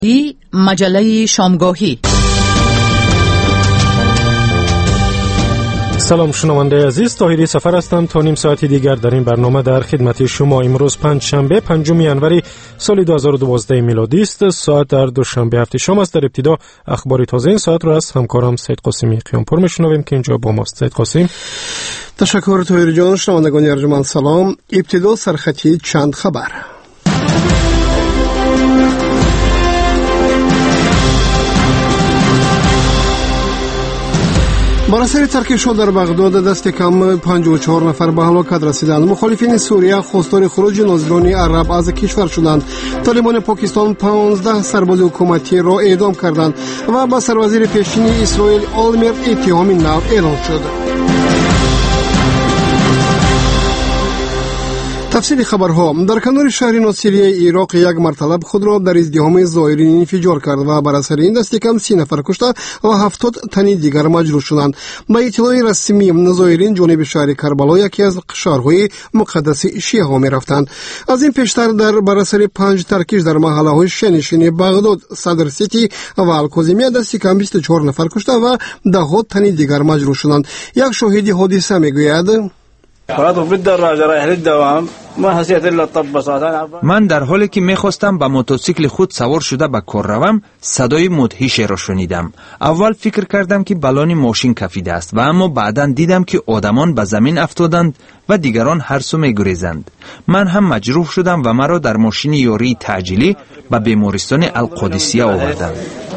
مجله شامگاهی. سلام شنونده عزیز، طاهری سفر هستم. تا نیم ساعتی دیگر در این برنامه در خدمت شما. امروز پنجشنبه 5 ینوری سال 2012 میلادی است. ساعت در دوشنبه هفته شام است. در ابتدا اخبار تازه این ساعت را از همکارم سید قاسمی قیامپور میشنویم که اینجا با ماست. سید قاسم. تشکر طاهری جان. شنوندگان ارجمند سلام. ابتدا سرخطی چند خبر. بر اثر ترکش‌ها در بغداد دست کم 54 نفر به هلاکت رسیدند. مخالفین سوریه خواستار خروج ناظران عرب از کشور شدند. طالبان پاکستان 15 سرباز حکومتی را اعدام کردند و با سروزیر پیشین اسرائیل آلمرت اتهام نو اعلام شد. تفصیل خبرها. در کنار شهر ناصریه عراق یک مرتلب خود را در ازدحام زائرین انفجار کرد و بر اثر این دست کم 30 نفر کشته و 70 تن دیگر مجروح شدند. با اطلاع رسمی زائرین جانب شهر کربلا یکی از شهرهای مقدس شیعه ها می رفتند. از این پیشتر بر اثر 5 ترکش در محله های شنشین بغداد، صدر سیتی و الکاظمیه دست کم 24 نفر کشته و 10 تن دیگر مجروح شدند. یک شاهد حادثه می گوید من در حالی که میخواستم با موتورسیکل خود سوار شده به کار روم، صدای مدهش را شنیدم. اول فکر کردم که بلانی ماشین کفیده است و اما بعداً دیدم که آدمان به زمین افتادند و دیگران هر سو میگریزند. من هم مجروح شدم و مرا در ماشین یاری تعجیلی به بیمارستان القادسیه آوردند.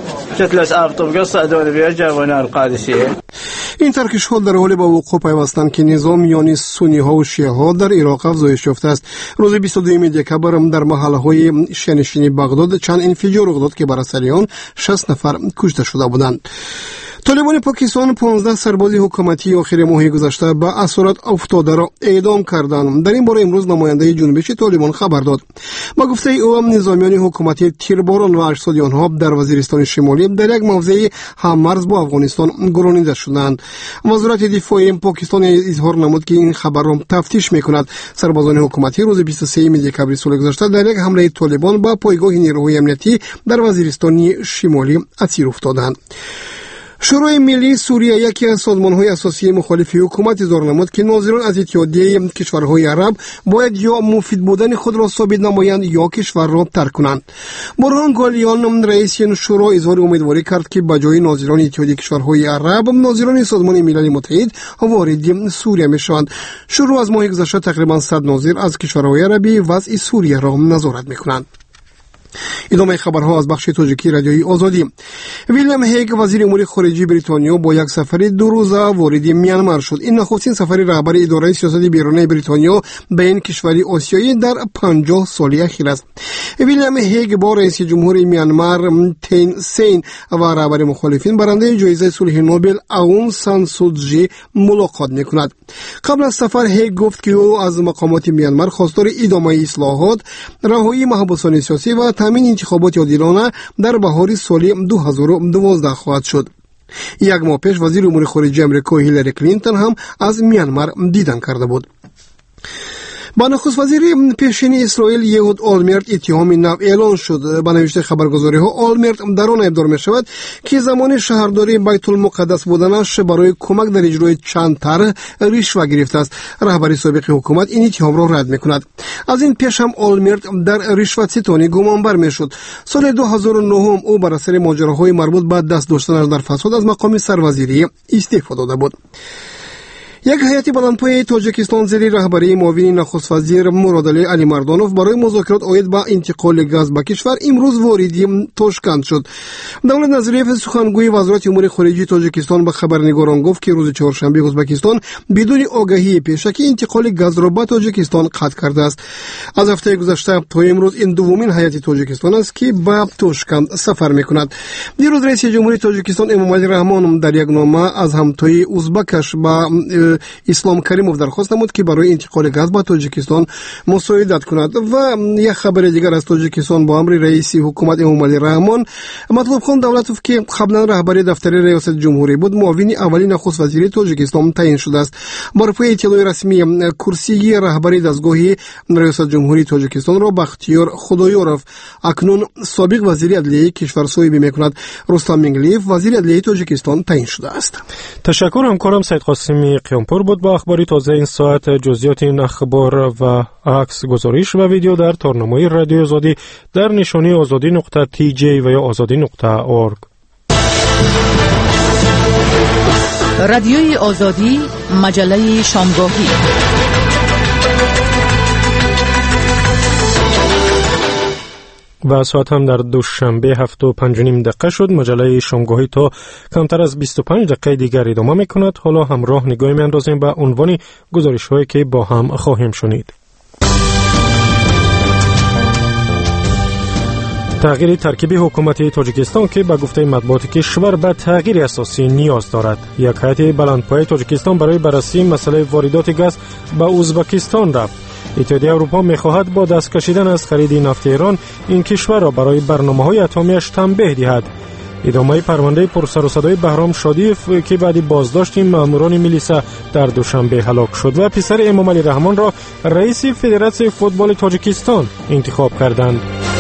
این ترکش ها در حال با وقوع پیوستند که نظام میان سنی ها و شیعه ها در عراق افزایش یافته است. روز 22 دکبر در محله های شنشین بغداد چند انفجار رخ داد که بر اثر آن 60 نفر کشته شده بودند. طالبان پاکستان 15 سرباز حکومتی آخر ماه گذشته به اسارت افتاده را اعدام کردند. در این باره امروز نماینده جنبش طالبان خبر داد. با گفته او نظامیان حکومتی تیرباران و اجساد آنها در وزیرستان شمالی در یک موضع هممرز با افغانستان گرانیده شدند. وزارت دفاع پاکستان اظهار نمود که این خبر را تفتیش میکند. سربازان حکومتی روز 23 دکبر سال گذشته در یک حمله طالبان با پایگاه نیروهای امنیتی در وزیرستان شمالی اسیر افتادند. شورای ملی سوریه یکی از سازمان‌های اساسی مخالف حکومت اظهار نمود که ناظران از اتحادیه کشورهای عرب باید یا مفید بودن خود را ثابت نمایند یا کشور را ترک کنند. برهان گالیان رئیس شورا اظهار امیدواری کرد که به جای ناظران اتحادیه کشورهای عرب ناظران سازمان ملل متحد وارد سوریه میشوند. شورا از ماه گذشته تقریبا 100 ناظر از کشورهای عربی وضع سوریه را نظارت می‌کنند. ادامه خبرها از بخش تاجیکی رادیوی آزادی. ویلیام هیگ وزیر امور خارجه بریتانیا با یک سفر 2 روزه وارد میانمار شد. این نخستین سفر رهبر اداره سیاست بیرونی بریتانیا به این کشور آسیایی در 50 سال اخیر است. ویلیام هیگ با رئیس جمهور میانمار تین سین و رهبر مخالفین برنده جایزه صلح نوبل اون سان سو چی ملاقات میکند. قبل از سفر هیگ گفت که او از مقامات میانمار خواستار ادامه اصلاحات، رهایی محبوسان سیاسی و تامین انتخابات عادلانه در بهار سال 2012 خواهد شد. یک ماه پیش وزیر امور خارجه آمریکا هیلاری کلینتون هم از میانمار دیدن کرده بود. با نخست وزیر پیشین اسرائیل یهود آلمرت اتهام نو اعلان شد. با نوشته خبرگزاری ها آلمرت در آن ابدار می شود که زمان شهرداری بیت المقدس بودنش برای کمک در اجرای چند طرح رشوه گرفته است. رهبر سابق حکومت این اتهام را رد می کند. از این پیش هم آلمرت در رشوه ستانی گمانبر می شد. سال 2009 او بر اثر ماجراهای مربوط به دست داشتنش در فساد از مقام سروزیری استعفا داده بود. یک هیئت بلندپایه تاجیکستان زیر رهبری معاون نخست وزیر مرادعلی علی مردانوف برای مذاکرات عاید به انتقال گاز به کشور امروز وارد تاشکند شد. دولت نظریف سخنگوی وزارت امور خارجه تاجیکستان به خبرنگاران گفت که روز چهارشنبه ازبکستان بدون آگاهی پیشکی انتقال گاز را به تاجیکستان قطع کرده است. از هفته گذشته تا امروز این دومین هیئت تاجیکستان است که به تاشکند سفر می‌کند. دیروز رئیس جمهوری تاجیکستان امامعلی رحمان در یک نامه از همتای ازبکش با اسلام کریموف درخواست نمود که برای انتقال گاز به تاجیکستان مساعدت کند. و یک خبر دیگر از تاجیکستان با امر رئیس حکومت امامعلی رحمان مطلوب خان دولتوف که قبلا رهبری دفتر ریاست جمهوری بود، معاون اولین نخست وزیر تاجیکستان تعیین شده است. بر پای اطلاع رسمی کرسی رهبری دستگاه ریاست جمهوری تاجیکستان را بختیار خدایورف اکنون سابق وزیر عدلیه کشور صاحبی میکند. رستم مینگلیف وزیر عدلیه تاجیکستان تعیین شده است. تشکر. همکارم سید قاسمی قیامپور بود با اخباری تازه این ساعت. جزئیات این اخبار و عکس گزارش و ویدیو در تارنمای رادیو آزادی در نشانی azadi.tj و یا azadi.org. رادیوی آزادی، مجله شامگاهی. و ساعت هم در دوشنبه 7:05 شد. مجله شامگاهی تا کمتر از 25 دقیقه دیگر ادامه میکند. حالا همراه نگاهی میاندازیم به عنوان گزارش هایی که با هم خواهیم شنید. تغییر ترکیب حکومت تاجیکستان که به گفته مطبوعات کشور به تغییر اساسی نیاز دارد. یک هیئت بلندپایه تاجیکستان برای بررسی مسئله واردات گاز به ازبکستان رفت. اتحادیه اروپا می‌خواهد با دست کشیدن از خرید نفت ایران این کشور را برای برنامه‌های اتمی‌اش تنبیه دهد. ادامه پرونده پرسر و صدای بهرام شادیف که بعد بازداشت ماموران میلیسا در دوشنبه هلاک شد و پسر امامعلی رحمان را رئیس فدراسیون فوتبال تاجیکستان انتخاب کردند.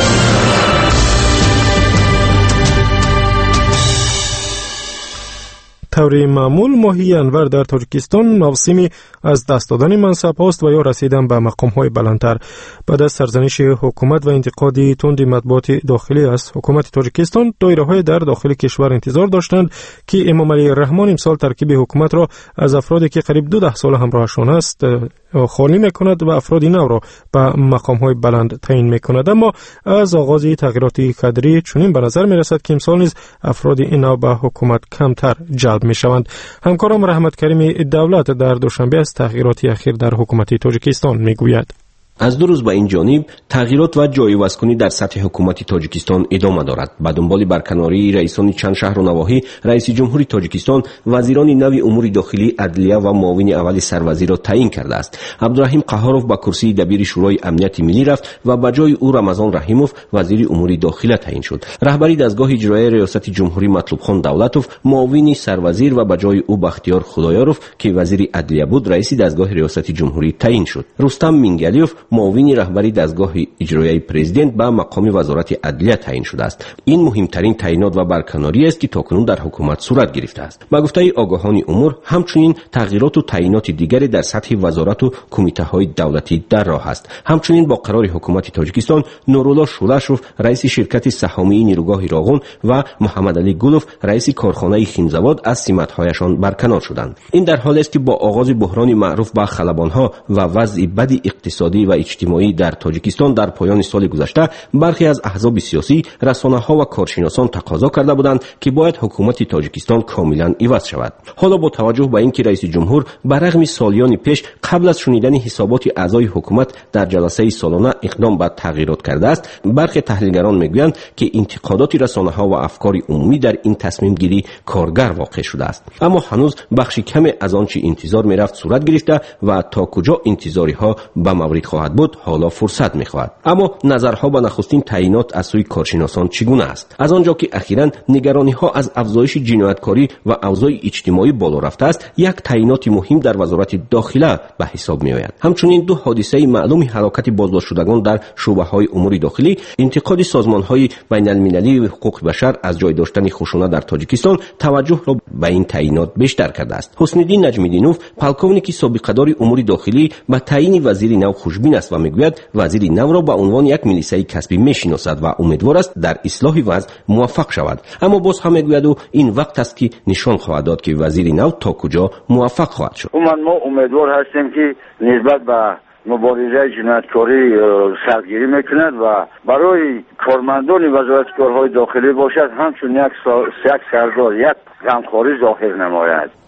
طوری معمول ماهی انور در تاجیکستان موسمی از دست دادن منصب هاست و یا رسیدن به مقام های بلندتر. بعد از سرزنش حکومت و انتقادی تند مطبوعات داخلی از حکومت تاجیکستان، دایره های در داخل کشور انتظار داشتند که امامعلی رحمان امسال ترکیب حکومت را از افرادی که قریب 12 سال همراهشان است خالی میکند و افرادی نو را به مقام های بلند تعیین میکند. اما از آغاز تغییرات کادری چنین به نظر میرسد که امسال نیز افراد این نو به حکومت کمتر جلب میشوند. همکارم رحمت کریم دولت در دوشنبه از تغییرات اخیر در حکومت تاجیکستان میگوید. از دو روز به این جانب تغییرات و جایگزینی در سطح حکومت تاجیکستان ادامه دارد. به دنبال برکناری رئیسان چند شهر و نواحی، رئیس جمهوری تاجیکستان وزیران نو امور داخلی، عدلیه و معاون اول سروزیر را تعیین کرده است. عبدالرحیم قهاروف به کرسی دبیر شورای امنیت ملی رفت و به جای او رمضان رحیموف وزیر امور داخلی تعیین شد. رهبری دستگاه اجرایی ریاست جمهوری مطلوب خان دولتوف معاون سروزیر و به جای او بختیار خدایورف که وزیر عدلیه بود رئیس دستگاه ریاست جمهوری تعیین شد. رستم مینگلیف معاون رهبری دستگاه اجرایی پرزیدنت به مقام وزارت عدلیه تعیین شده است. این مهمترین تعیینات و برکناری است که تاکنون در حکومت صورت گرفته است. به گفته آگاهان امور، همچنین تغییرات و تعیینات دیگری در سطح وزارت و کمیته‌های دولتی در راه است. همچنین با قرار حکومت تاجیکستان، نورالله شورشوف رئیس شرکت سهامی نیروگاه راغون و محمد علی گولوف رئیس کارخانه خیمزواد از سمت‌هایشان برکنار شدند. این در حالی است که با آغاز بحران معروف به خلبان‌ها و وضع بد اقتصادی و اجتماعی در تاجیکستان در پایان سال گذشته، برخی از احزاب سیاسی، رسانه‌ها و کارشناسان تقاضا کرده بودند که باید حکومت تاجیکستان کاملا عوض شود. حالا با توجه به اینکه رئیس جمهور برغم سالیان پیش قبل از شنیدن حسابات اعضای حکومت در جلسه سالانه اقدام به تغییرات کرده است، برخی تحلیلگران میگویند که انتقادات رسانه‌ها و افکار عمومی در این تصمیم گیری کارگر واقع شده است. اما هنوز بخشی کمی از آنچه انتظار میرفت صورت گرفته و تا کجا انتظاری ها به مورد خواهد بود حالا فرصت میخواهد. اما نظرها به نخستین تعیینات از سوی کارشناسان چگونه است؟ از آنجا که اخیراً نگرانی ها از افزایش جنایتکاری و اوضاع اجتماعی بالا رفته است، یک تعیینات مهم در وزارت داخله به حساب می آید. همچنین دو حادثه معلوم هلاکت بازداشت شدگان در شعبه‌های امور داخلی، انتقاد سازمان‌های بین‌المللی حقوق بشر از جای داشتن خشونت در تاجیکستان توجه را به این تعیینات بیشتر کرده است. حسن‌الدین نجمی‌دینوف، پالکونیک سابقه‌دار امور داخلی، به تعیین وزیر نو خوشبین است و میگوید وزیر نو را به عنوان یک میلیسای کسبی میشناسد و امیدوار است در اصلاح وضع موفق شود. اما باز هم میگوید این وقت است که نشان خواهد داد که وزیر نو تا کجا موفق خواهد شد. ما امیدوار هستیم که نسبت به مبارزه جنایتکاری سرگیری میکند و برای کارمندان وزارت کارهای داخلی باشد همچون یک سردار یک غمخواری ظاهر نماید.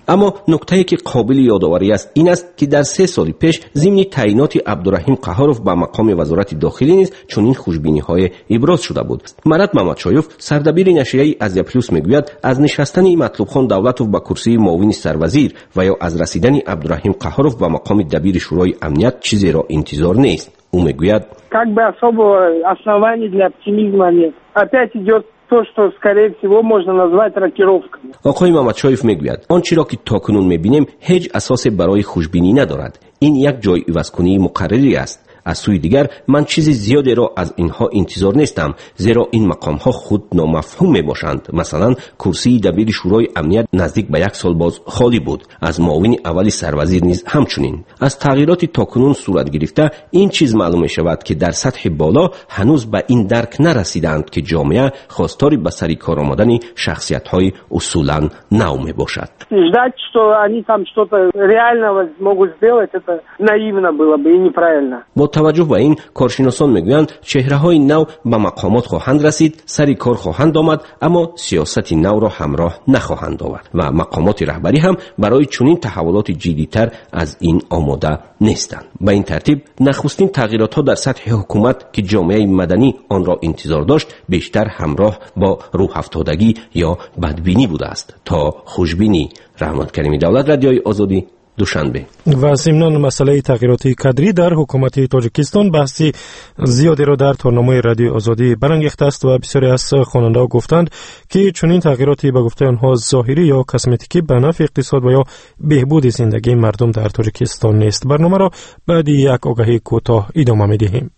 اما نکته‌ای که قابل یادآوری است این است که در 3 سال پیش ضمن تعیینات عبدالرحیم قهاروف به مقام وزارت داخلی نیز چنین خوشبینی‌های ابراز شده بود. مراد ممدشایف سردبیر نشریه ازیا پلوس میگوید از نشستن مطلوب خان دولتوف به کرسی معاون سروزیر و یا از رسیدن عبدالرحیم قهاروف به مقام دبیر شورای امنیت چیزی را انتظار نیست. او میگوید как бы особо оснований для оптимизма нет. Опять идет то, что, скорее всего, можно назвать рокировкой. آقای ممدشایف میگوید آنچه را که تاکنون میبینیم هیچ اساس برای خوشبینی ندارد. این یک جای عوض‌کنی مقرری است. از سوی دیگر من چیز زیادی را از اینها انتظار نیستم، زیرا این مقام ها خود نامفهوم می باشند. مثلا کرسی دبیر شورای امنیت نزدیک به 1 سال باز خالی بود، از معاون اول سروزیر نیز همچنین. از تغییرات تاکنون صورت گرفته این چیز معلوم می شود که در سطح بالا هنوز به این درک نرسیدند که جامعه خواستار به سر کار آمدن شخصیت های اصولا نو می باشد. Ждать, что они там что-то реального могут сделать, это наивно было бы и неправильно. با توجه به این کارشناسان میگویند چهره‌های نو به مقامات خواهند رسید، سر کار خواهند آمد، اما سیاست نو را همراه نخواهند آورد و مقامات رهبری هم برای چنین تحولات جدی‌تر از این آماده نیستند. به این ترتیب نخستین تغییرات‌ها در سطح حکومت که جامعه مدنی آن را انتظار داشت بیشتر همراه با روح افتادگی یا بدبینی بوده است تا خوشبینی. رحمت کریمی، دولت رادیوی آزادی، دوشنبه. و ضمن مسئله تغییرات کادری در حکومت تاجیکستان بحثی زیادی را در تارنامه رادیو آزادی برانگیخته است و بسیاری از خواننده‌ها گفتند که چنین تغییراتی به گفته آنها ظاهری یا کسمتیکی به نفع اقتصاد و یا بهبود زندگی مردم در تاجیکستان نیست. برنامه را بعد یک آگهی کوتاه ادامه می‌دهیم.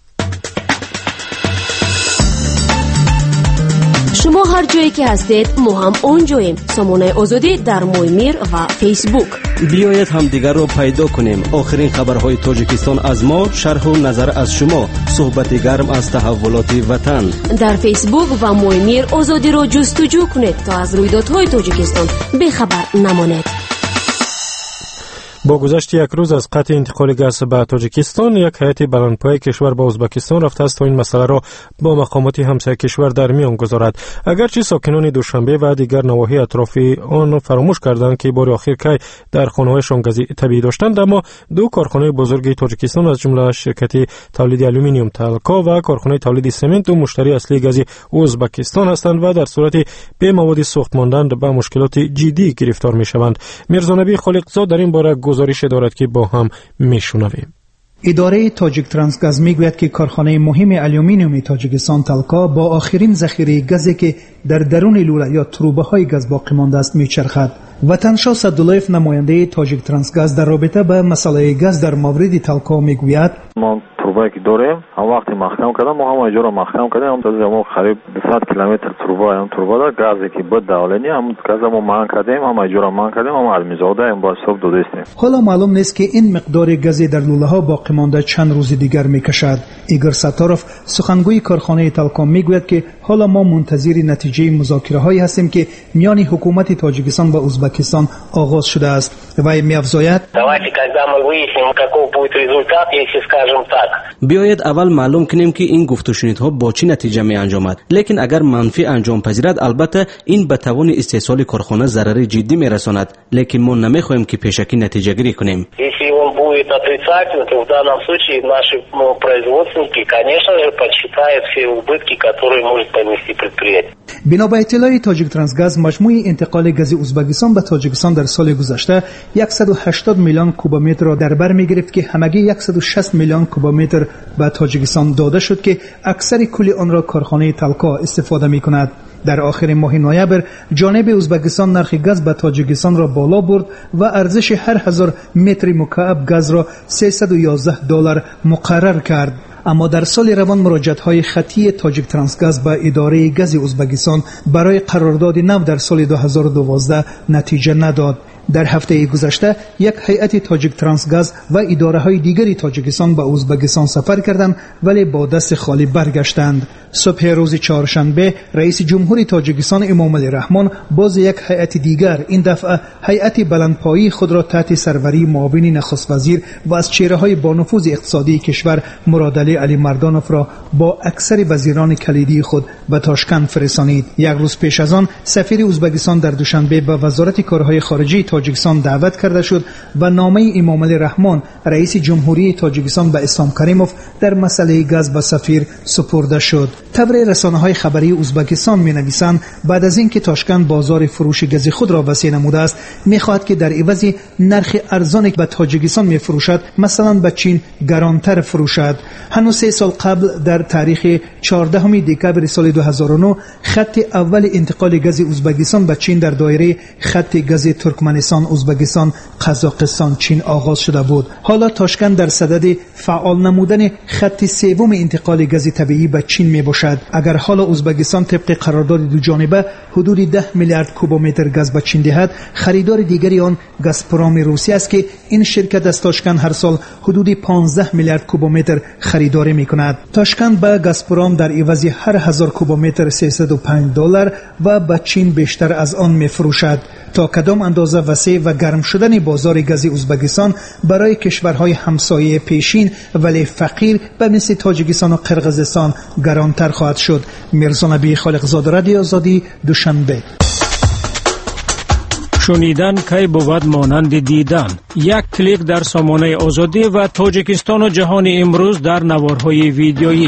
شما هر جایی که هستید ما هم اونجاییم. سامانه آزادی در مویمیر و فیسبوک. بیایید هم دیگر رو پیدا کنیم. آخرین خبرهای تاجیکستان از ما، شرح و نظر از شما، صحبت گرم از تحولات وطن. در فیسبوک و مویمیر آزادی رو جستجو کنید تا از رویدادهای تاجیکستان بخبر نمانید. با گذشت یک روز از قطع انتقال گاز به تاجیکستان، یک هیئت بلندپایه کشور به ازبکستان رفته است تا این مسئله را با مقامات همسایه کشور در میان گذارد. اگرچه ساکنان دوشنبه و دیگر نواحی اطراف آن فراموش کردند که بار آخر کی در خانه‌هایشان گاز طبیعی داشتند، اما 2 کارخانه بزرگ تاجیکستان از جمله شرکت تولید آلومینیوم تالکا و کارخانه تولید سمنت و مشتری اصلی گاز ازبکستان هستند و در صورت به مواد سوخت ماندن به مشکلات جدی گرفتار می‌شوند. میرزا نبی خالقزاد در این باره گزارش دارد که با هم میشنویم. اداره تاجیک ترانسگاز میگوید که کارخانه مهم آلومینیوم تاجیکستان تالکا با آخرین ذخیره گازی که در درون لوله یا تروبه های گاز باقی مانده است میچرخد. وطنشاه صدالایف نماینده تاجیک ترانسگاز در رابطه با مسئله گاز در مورد تالکا میگوید ما تروبه که داریم هم وقتی مخدم کردم ما هم اجاره مخدم کردیم هم تازه ما قریب 200 کیلومتر تروبه دار گازی که بود دولنی هم گاز ما مان کردیم هم اجاره مان کردیم هم علمیزاده هم با حساب دادیم. حالا معلوم نیست که این مقدار گاز در لوله ها باقی مانده چند روز دیگر میکشد. ایگور ستاروف سخنگوی کارخانه تالکا میگوید که حالا ما منتظر نتیجه مذاکره هایی هستیم که میان حکومت تاجیکستان و ازبکستان آغاز شده است. و می‌افزاید بیایید اول معلوم کنیم که این گفت و شنیدها با چه نتیجه می انجامد. لیکن اگر منفی انجام پذیرد البته این به توان استحصال کارخانه ضرر جدی می رساند، لیکن ما نمیخواهیم که پیشکی نتیجه گیری کنیم. будет отрицательным, то в данном случае наши производственники, конечно же, подсчитают все убытки, которые может понести предприятие. بنا به اطلاع تاجیک ترانسگاز مجموع انتقال گاز ازبکستان به تاجیکستان در سال گذشته 180 میلیون کوبومتر را در بر می‌گرفت که همگی 160 میلیون کوبومتر به تاجیکستان داده شد که اکثر کل آن را کارخانه تالکا استفاده می‌کند. در آخر ماه نوامبر جانب ازبکستان نرخ گاز به تاجیکستان را بالا برد و ارزش هر 1000 متر مکعب گاز را $311 مقرر کرد. اما در سال روان مراجعت‌های خطی تاجیک ترانسگاز به اداره گاز ازبکستان برای قرارداد نو در سال 2012 نتیجه نداد. در هفته گذشته یک هیئت تاجیک ترانسگاز و اداره‌های دیگری تاجیکستان به ازبکستان سفر کردند ولی با دست خالی برگشتند. صبح روز چهارشنبه رئیس جمهوری تاجیکستان امام علی رحمان باز یک هیئت دیگر، این دفعه هیئت بلندپایی خود را تحت سروری معاون نخست وزیر و از چهره‌های با نفوذ اقتصادی کشور مراد علی مردانوف را با اکثر وزیران کلیدی خود به تاشکند فرستانید. یک روز پیش از آن سفیر ازبکستان در دوشنبه به وزارت کارهای خارجه تاجیکستان دعوت کرده شد و نامه امامعلی رحمان رئیس جمهوری تاجیکستان به اسلام کریموف در مسئله گاز به سفیر سپرده شد. طبع رسانه‌های خبری ازبکستان می‌نویسند بعد از اینکه تاشکند بازار فروش گاز خود را وسیع نموده است، می‌خواهد که در عوض نرخ ارزانی که به تاجیکستان می‌فروشد مثلا به چین گرانتر فروشد. هنوز 3 سال قبل در تاریخ 14 دکامبر سال 2009 خط اول انتقال گاز ازبکستان به چین در دایره خط گاز ترکمنستان، ازبکستان، قزاقستان، چین آغاز شده بود. حالا تاشکند در صدد فعال نمودن خط سوم انتقال گاز طبیعی به چین می باشد. اگر حالا ازبکستان طبق قرارداد دو جانبه حدود 10 میلیارد کوبومتر گاز به چین دهد، خریدار دیگری آن گازپروم روسیه است که این شرکت از تاشکند هر سال حدود 15 میلیارد کوبومتر خریداری می کند. تاشکند به گازپروم در عوض هر 1000 کوبومتر $305 و به چین بیشتر از آن می فروشد. تا کدام اندازه وسیع و گرم شدن بازار گاز ازبکستان برای کشورهای همسایه پیشین ولی فقیر به مثل تاجیکستان و قرقیزستان گرانتر خواهد شد. میرزا نبی خالقزاده، رادیو آزادی، دوشنبه. شنیدن کی بود مانند دیدن. یک کلیک در سامانه آزادی و تاجیکستان و جهان امروز در نوارهای ویدیویی.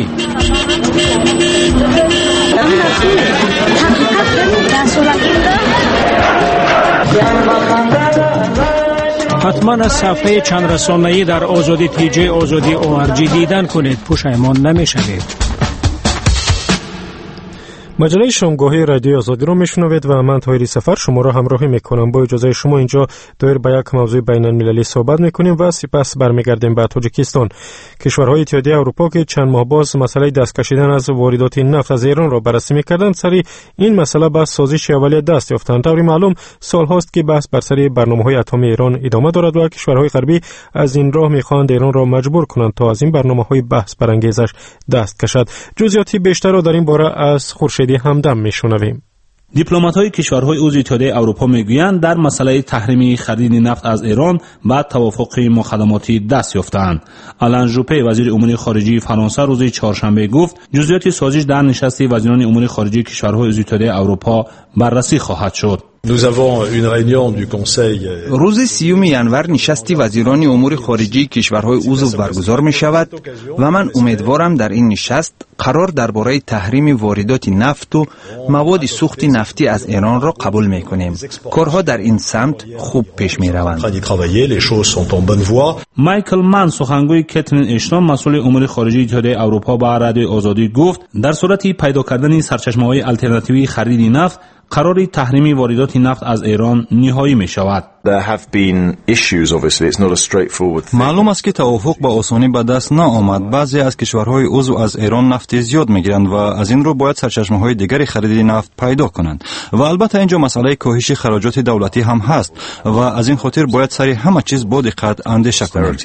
حتما از صفحه چند رسانه‌ای در آزادی تیجی آزادی ORG دیدن کنید، پشیمان نمی‌شوید. مجله شامگاهی رادیو آزادی رو میشنوید و من طاهری سفر شما را همراهی میکنم. با اجازه شما اینجا دایر به یک موضوع بین المللی صحبت میکنیم و سپس برمیگردیم به تاجیکستان. کشورهای اتحادیه اروپا که چند ماه باز مسئله دست کشیدن از واردات نفت از ایران را بررسی میکردند، سری این مسئله به سازش اولیه دست یافتند. طوری معلوم سال هاست که بحث بر سر برنامه‌های اتمی ایران ادامه دارد و کشورهای غربی از این راه میخواهند ایران را مجبور کنند تا از این برنامه‌های بحث برانگیزش دست کشد. جزئیات بیشتر را در این باره از خورشیدی همدم میشنویم. دیپلمات‌های کشورهای عضو اتحادیه اروپا میگویند در مسئله تحریم خرید نفت از ایران بعد توافق مخدماتی دست یافتند. آلن ژوپه وزیر امور خارجه فرانسه روز چهارشنبه گفت جزئیات سازش در نشست وزیران امور خارجه کشورهای عضو اتحادیه اروپا بررسی خواهد شد. روز 30 ینور نشست وزیران امور خارجه کشورهای عضو برگزار می شود و من امیدوارم در این نشست قرار درباره تحریم واردات نفت و مواد سوخت نفتی از ایران را قبول می کنیم. کارها در این سمت خوب پیش می روند. مایکل من سخنگوی کاترین اشتون مسئول امور خارجه اتحادیه اروپا به رادیو آزادی گفت در صورت پیدا کردن سرچشمه‌های آلترناتیوی خرید نفت قرار تحریم واردات نفت از ایران نهایی می شود. معلوم است که توافق با آسانی به دست نآمد. بعضی از کشورهای عضو از ایران نفت زیاد میگیرند و از این رو باید سرچشمه‌های دیگری خرید نفت پیدا کنند و البته اینجا مسئله کاهش خراجات دولتی هم هست و از این خاطر باید سر همه چیز با دقت اندیشه کنند.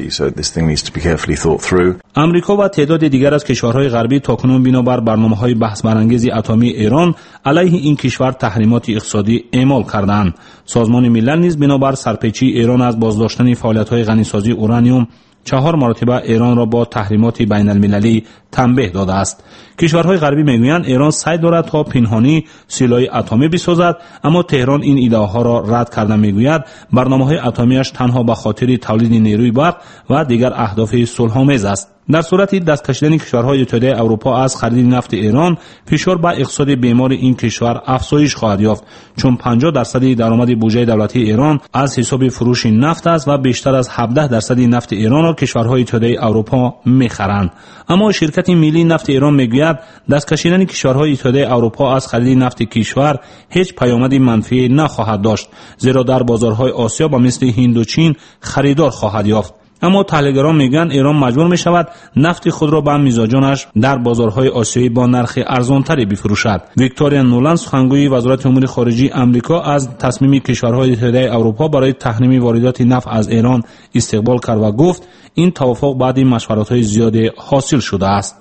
امریکا و تعداد دیگر از کشورهای غربی تاکنون بنابر برنامه‌های بحث برانگیز اتمی ایران علیه این کشور تحریمات اقتصادی اعمال کردند. سازمان ملل نیز بنابر سرپیچی ایران از بازداشتن فعالیت‌های غنیسازی اورانیوم 4 مرتبه ایران را با تحریمات بین المللی تنبیه داده است. کشورهای غربی میگویند ایران سعی دارد تا پنهانی سلاح اتمی بسازد، اما تهران این ایده‌ها را رد کرده میگوید برنامه‌های اتمیش تنها به خاطر تولید نیروی برق و دیگر اهداف صلح‌آمیز است. در صورت دست کشیدن کشورهای اتحادیه اروپا از خرید نفت ایران، فشار بر اقتصاد بیمار این کشور افزایش خواهد یافت، چون 50% درآمد بودجه دولتی ایران از حساب فروش نفت است و بیشتر از 17% نفت ایران را کشورهای اتحادیه اروپا می‌خرند. اما شرکت ملی نفت ایران میگوید دست کشیدن کشورهای اتحادیه اروپا از خرید نفت کشور هیچ پیامد منفی نخواهد داشت، زیرا در بازارهای آسیا با مثل هند و چین خریدار خواهد یافت. اما تحلیلگران میگن ایران مجبور می شود نفت خود را به میزاجانش در بازارهای آسیایی با نرخ ارزانتری بفروشد. ویکتوریا نولند سخنگوی وزارت امور خارجه آمریکا از تصمیم کشورهای اتحادیه اروپا برای تحریم واردات نفت از ایران استقبال کرد و گفت این توافق بعد مشورت‌های زیاد حاصل شده است.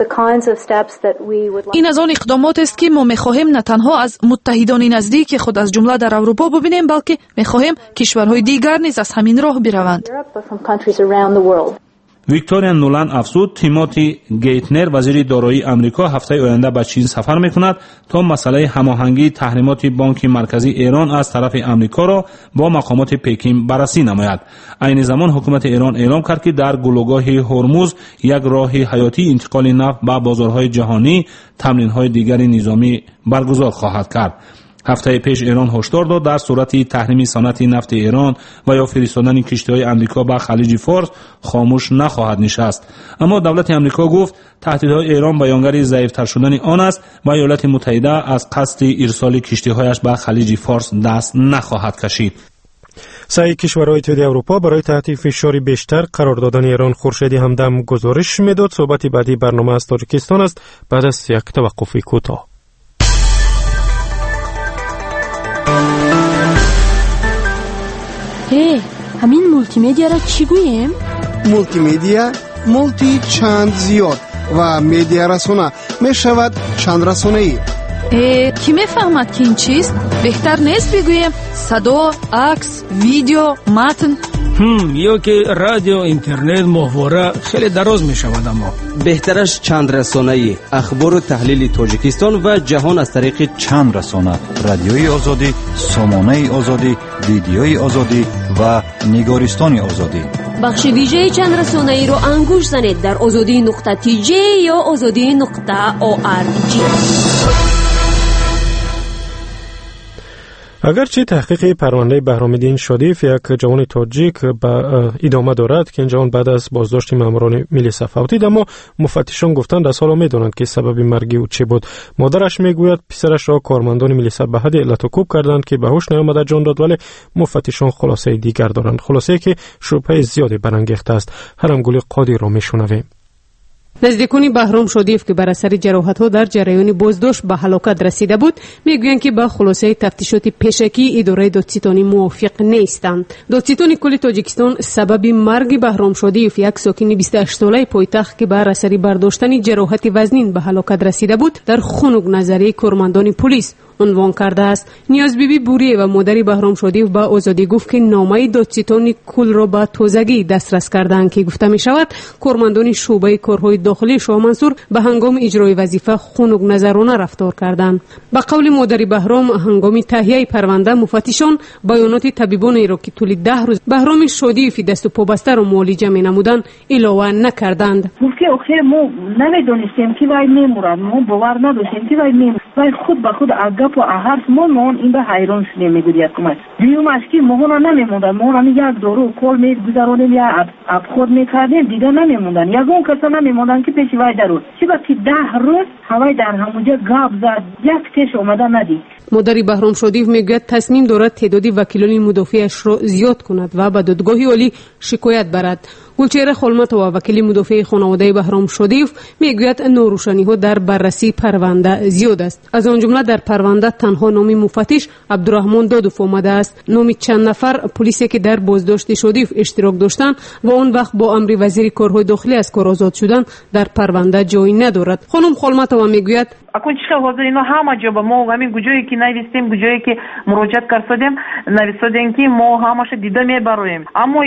این از آن اقدامات است که ما می‌خواهیم نه تنها از متحدان نزدیک خود از جمله در اروپا ببینیم، بلکه می‌خواهیم کشورهای دیگر نیز از همین راه بروند. ویکتوریا نولند افزود تیموتی گیتنر وزیر دارایی آمریکا هفته آینده به چین سفر میکند تا مسئله هماهنگی تحریمات بانک مرکزی ایران از طرف آمریکا را با مقامات پکین بررسی نماید. عین زمان حکومت ایران اعلام کرد که در گلوگاه هرمز یک راه حیاتی انتقال نفت به بازارهای جهانی تمرین‌های دیگر نظامی برگزار خواهد کرد. هفته پیش ایران هشدار داد در صورت تحریم صنعت نفت ایران و یا فرستادن کشتی‌های آمریکا به خلیج فارس خاموش نخواهد نشست. اما دولت آمریکا گفت تهدیدهای ایران بیانگر ضعیف‌تر شدن آن است و ایالات متحده از قصد ارسال کشتی‌هایش به خلیج فارس دست نخواهد کشید. سعی کشورهای اتحادیه اروپا برای تحت فشار بیشتر قرار دادن ایران خورشیدی همدم گزارش میداد. صحبت بعدی برنامه از تاجیکستان است بعد از یک توقف کوتاه. همین مولتی میدیا را چی گوییم؟ مولتی میدیا مولتی چند زیاد و میدیا رسانه می شود چند رسانه ای. کی میفهمد که این چیست؟ بهتر نیست بگوییم صدا، عکس، ویدیو، متن؟ یا که رادیو، اینترنت، محوره خیلی دراز می شود. اما بهترش چند رسانه‌ای، اخبار و تحلیل تاجیکستان و جهان از طریق چند رسانه: رادیوی آزادی، سامانه آزادی، ویدیوی آزادی و نگارستان آزادی. بخش ویژه چند رسانه‌ای رو انگوش زنید در azadi.tj یا azadi.org. اگرچه تحقیق پرونده بهرام‌الدین شادیف یک جوان تاجیک به ادامه دارد که این جوان بعد از بازداشت ماموران ملی فوتید، اما مفتشان گفتند از حالا می‌دانند که سبب مرگ او چه بود. مادرش میگوید پسرش را کارمندان ملی به حد علت و کوب کردند که به هوش نیامده جان داد، ولی مفتشان خلاصه دیگر دارند، خلاصه که شبهه زیادی برانگیخته است. هرمگولی قادی را میشنویم. نزدیکان بهرام شادیف که بر اثر جراحت‌ها در جریان بازداشت به هلاکت رسیده بود میگویند که با خلاصه تفتیشات پیشکی اداره دادستانی موافق نیستند. دادستان کل تاجیکستان سبب مرگ بهرام شادیف، یک ساکن 28 ساله پایتخت که بر اثر برداشتن جراحت وزنین به هلاکت رسیده بود، در خنک نظری کارمندان پلیس عنوان کرده است. نیاز بیبی بوری و مادر بهرام شادیف با آزادی گفت که نامه دادستان کل را به تازگی دسترس کردند که گفته می شود کارمندان شعبه کارهای داخلی شاه منصور به هنگام اجرای وظیفه خنک نظرانه رفتار کردند. به قول مادر بهرام، هنگام تهیه پرونده مفتشان بیانات طبیبانی را که طول 10 روز بهرام شادیف دست و پا بسته را معالجه می نمودند علاوه نکردند. گفت که آخر ما نمیدونستیم که وای میمورد، ما باور نداشتیم که وای میمورد، وای خود به خود اگپ و حرف ما این به حیران شدیم. میگوید حکومت دیومش که ماها نمیموندن، ما هم یک دارو کل میگذارونیم یا ابخود میکردیم، دیگه نمیموندن، یگون کسا نمیموندن که پیش وای درود چی با که 10 روز هوای در همونجا گاب زد، یک تش اومده ندید. مادر بهرام شادیف میگوید تصمیم دارد تعداد وکیلان مدافعش را زیاد کند و به دادگاه عالی شکایت برد. گلچهره خلمت و وکیل مدافع خانواده بهرام شادیف میگوید ناروشنی‌ها در بررسی پرونده زیاد است. از آن جمله در پرونده تنها نام مفتش عبدالرحمن دادوف آمده است. نام چند نفر پلیسی که در بازداشت شادیف اشتراک داشتند و آن وقت با امر وزیر کارهای داخلی از کار آزاد شدند در پرونده جایی ندارد. خانم خلمت و میگوید اکنون حاضر اینا همه جا با ما همین گوجایی که نویسیم، گوجایی که مراجعت کردیم نویسادیم که ما همش دیده میبریم، اما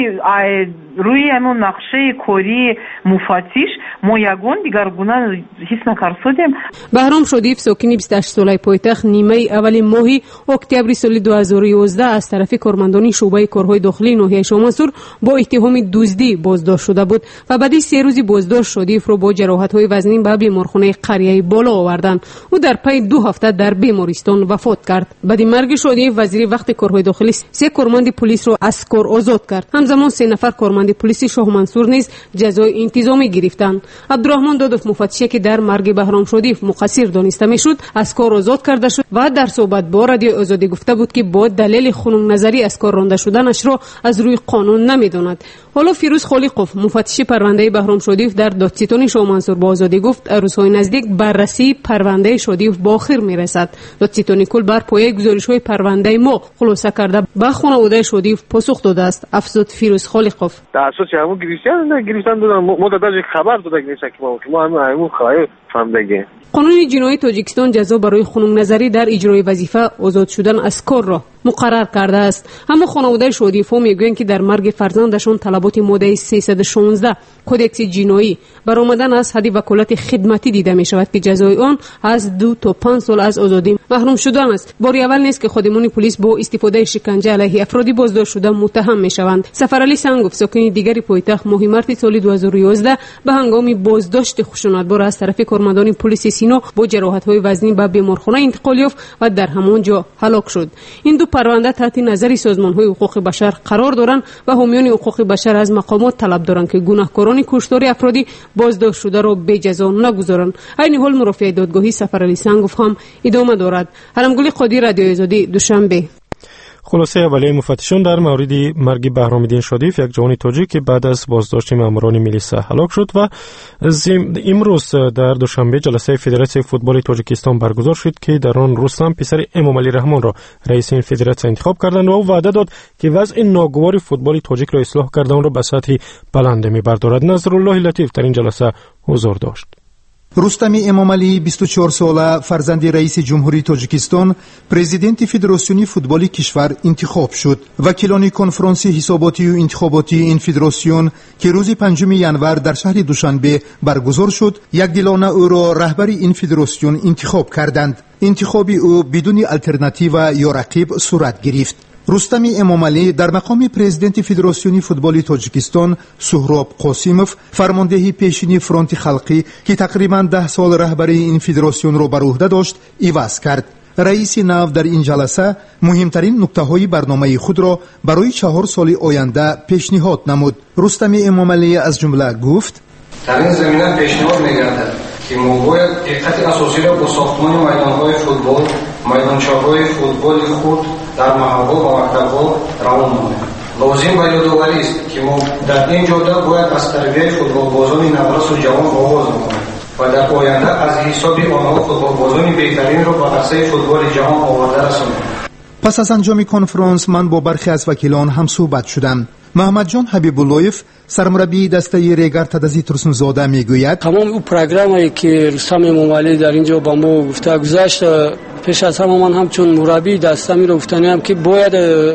روی همون نقشه کاری مفتش ما یگون دیگرگونه حس نکردیم. بهرام شادیف ساکن 28 ساله پایتخت نیمه اول ماه اکتبر سال 2011 از طرف کارمندان شعبه کارهای داخلی ناحیه شاه منصور با اتهام دزدی بازداشت شده بود و بعد از 3 روز بازداشت شادیف را با جراحت‌های وزنین به بیمارخانه قریه بالا آوردند. او در پی 2 هفته در بیمارستان وفات کرد. بعد مرگ شادیف وزیر وقت کارهای داخلی 3 کارمند پلیس را از کار آزاد کرد. همزمان 3 نفر کارمند پلیس شاه منصور نیز جزای انتظامی گرفتند. عبدالرحمن دادوف مفتشی که در مرگ بهرام شادیف مقصر دانسته میشد از کار آزاد کرده شد و در صحبت با رادیو آزادی گفته بود که با دلیل خنک نظری از کار رانده شدنش را از روی قانون نمیداند. حالا فیروز خالقوف مفتش پرونده بهرام شادیف در دادستان شاه منصور با آزادی گفت روزهای نزدیک بررسی پرونده شادیف با آخر میرسد. دادستان کل بر پایه گزارش‌های پرونده ما خلاصه کرده به خانواده شادیف پاسخ داده است. افزود فیروز خالقوف در اساس همون گریستان دادن ما دادن خبر دادن که ما همون خواهی فهمدگی. قانون جنایی تاجیکستان جزا برای خنک نظری در اجرای وظیفه آزاد شدن از کار را مقرر کرده است. اما خانواده شادیفا میگویند که در مرگ فرزندشان طلبات ماده 316 کدکس جنایی برآمدن از حد وکالت خدمتی دیده می شود که جزای آن از 2 تا 5 سال از آزادی محروم شدن است. بار اول نیست که خادمان پلیس با استفاده شکنجه علیه افرادی بازداشت شده متهم می شوند. سفرعلی سنگوف ساکن دیگری پایتخت ماه مارس سال 2011 به هنگام بازداشت خشونتبار از طرف کارمندان پلیس سینا با جراحت‌های وزنی به بیمارخانه انتقال یافت و در همان جا هلاک شد. این دو پرونده تحت نظر سازمان‌های حقوق بشر قرار دارند و حامیان حقوق بشر از مقامات طلب دارند که گناهکاران کشتار افرادی بازداشت شده را به جزا نگذارند. عین حال مرافع دادگاهی سفرعلی سنگوف هم ادامه دارد. حرمگل قادی، رادیوی آزادی، دوشنبه. خلاصه اولیه مفتشان در مورد مرگ بهرام‌الدین شادیف، یک جوان تاجیک که بعد از بازداشت ماموران میلیسا هلاک شد، و امروز در دوشنبه جلسه فدراسیون فوتبال تاجیکستان برگزار شد که در آن رستم پسر امامعلی رحمان را رئیس این فدراسیون انتخاب کردند و او وعده داد که وضع ناگوار فوتبال تاجیک را اصلاح کرده آن را به سطح بلند می‌بردارد. نصرالله لطیف در این جلسه حضور داشت. رستم امامعلی 24 ساله فرزند رئیس جمهوری تاجیکستان پرزیدنت فدراسیون فوتبال کشور انتخاب شد. وکیلان کنفرانس حساباتی و انتخاباتی این فدراسیون که روز 5 ینور در شهر دوشنبه برگزار شد، یکدلانه او را رهبر این فدراسیون انتخاب کردند. انتخاب او بدون الترناتیو یا رقیب صورت گرفت. رستم امامعلی در مقام پرزیدنت فدراسیون فوتبال تاجیکستان سهراب قاسیموف فرمانده پیشین فرانت خلقی که تقریباً 10 سال رهبری این فدراسیون را بر عهده داشت عوض کرد. رئیس نو در این جلسه مهمترین نکته‌های برنامه خود را برای 4 سال آینده پیشنهاد نمود. رستم امامعلی از جمله گفت: در این زمینه پیشنهاد می‌گردد که ما باید دقت اساسی را با ساختمان میدان‌های فوتبال، میدانچه‌های فوتبال خود در محل‌ها و مکتب‌ها روان نماییم. لازم به یادآوری است که ما در این جاده باید از تربیت فوتبالبازان نورس و جوان آغاز کنیم و در آینده از حساب آنها فوتبالبازان بهترین را به عرصه فوتبال جهان آورده رسانیم. پس از انجام کنفرانس من با برخی از وکیلان هم صحبت شدم. محمد جان حبیب‌اللهیف سرمربی دسته ریگر تدزی ترسنزاده میگوید تمام او پروگرامی که رستم امامعلی در اینجا با ما گفته گذاشت، پیش از همه من همچون مربی دسته می رو گفتنیم که باید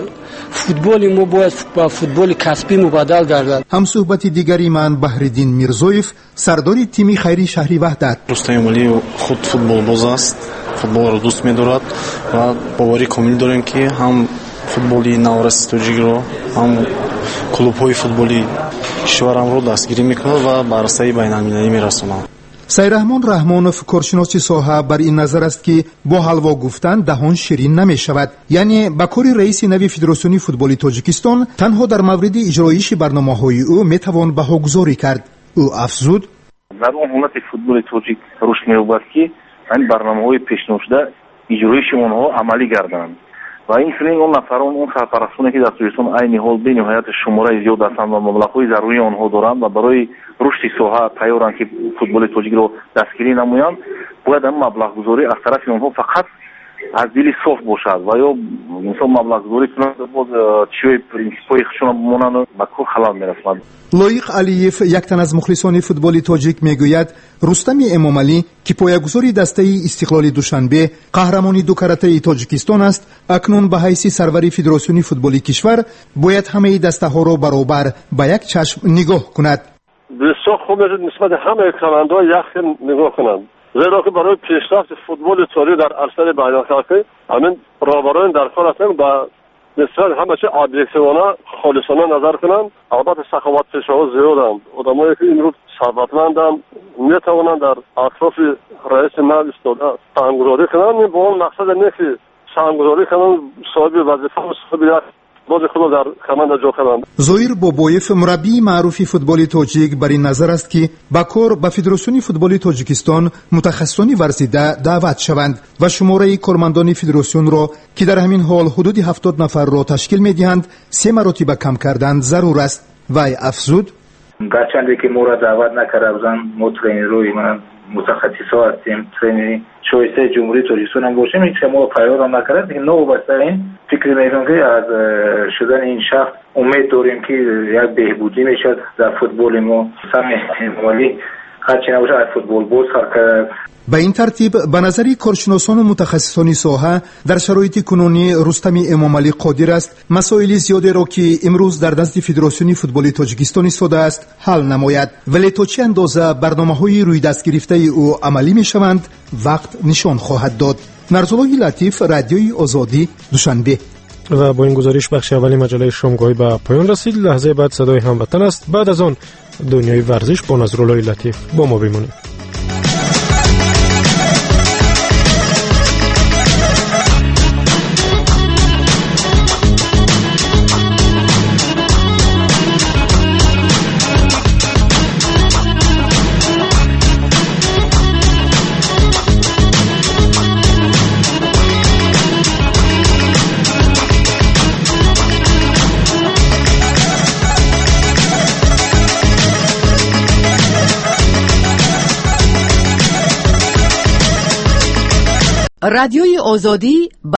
فوتبال ما باید با فوتبال کسبی مبادل گردد. هم صحبت دیگری من بهرالدین میرزویف سردار تیم خیری شهری وحدت. رستم امامعلی خود فوتبال باز است، فوتبال را دوست می‌دارد و باوری کامل داریم که هم فوتبالی نورس تاجیک رو هم کلوب‌های فوتبالی کشورم رو دستگیری می‌کند و به عرصه بین‌المللی می‌رساند. سیرحمان رحمانوف کارشناس ساحه بر این نظر است که با حلوا گفتن دهان شیرین نمی شود. یعنی با کار رئیس نوی فدراسیون فوتبال تاجیکستان تنها در مورد اجرایش برنامه‌های او میتوان بهاگذاری کرد. او افزود: در حکومت فوتبال تاجیک رشد می‌یابد که این برنامه‌های پیشنهاد شده اجرایش آنها عملی گردند و این چنین اون نفران اون سرپرستانی که در تاجیکستان عین حال به نهایت شماره زیاد هستند و مبلغ‌های ضروری آنها دارند و برای رشد ساحه تیارند که فوتبال تاجیک رو دستگیری نمایند، باید این مبلغ گذاری از طرف آنها فقط از دل صاف باشد و یا مثلا مبلغ گذاری کنند باز چیزای پرینسیپای خودشون بمونن و کار خلل میرسند. لایق علیف یک تن از مخلصان فوتبال تاجیک میگوید رستم امامعلی که پایه‌گذاری دسته استقلال دوشنبه قهرمانی دو کرته تاجیکستان است، اکنون به حیث سروری فدراسیون فوتبال کشور باید همه دسته ها را برابر به یک چشم نگاه کند. بسیار خوب است نسبت همه کماندا یک نگاه کنند، زیرا که برای پیشرفت فوتبال تاجیک در عرصه بین‌المللی همین راهبران در کار هستند با نسبت همه چه ابجکتیوانه خالصانه نظر کنند. البته سخاوت پیش‌ها زیادند، آدمایی که این رو ثروتمندند میتوانند در اطراف رئیس نو ایستاده سهمگذاری کنند. با اون مقصد نیست که سهمگذاری کنند صاحب وظیفه و صاحب یک باز خود در کمند جا کنند. زویر بابایف مربی معروف فوتبال تاجیک بر این نظر است که با کار به فدراسیون فوتبال تاجیکستان متخصصان ورزیده دعوت شوند و شماره کارمندان فدراسیون را که در همین حال حدود 70 نفر را تشکیل می‌دهند 3 مرتبه کم کردن ضرور است. وی افزود: گرچند که ما را دعوت نکرده بودند، ما ترینر روی من متخصصا هستیم، ترینری شایسته جمهوری تاجیکستان هم باشیم، هیچ ما پیار هم نکرد دیگه. نوبسته این فکر میکنم که از شدن این شخص امید داریم که یک بهبودی میشد در فوتبال ما. سمی امامعلی هرچی نباشه از فوتبال باز کرد. به این ترتیب به نظر کارشناسان و متخصصان ساحه در شرایط کنونی رستم امامعلی قادر است مسائل زیادی را که امروز در نزد فدراسیون فوتبال تاجیکستان ایستاده است حل نماید، ولی تا چه اندازه برنامه‌های روی دست گرفته او عملی می‌شوند وقت نشان خواهد داد. مرزالله لطیف، رادیوی آزادی، دوشنبه. و با این گزارش بخش اولی مجله شامگاهی به پایان رسید. لحظه بعد صدای هموطن است. بعد از آن دنیای ورزش با نظرالله لطیف. با ما بمانید. رادیوی آزادی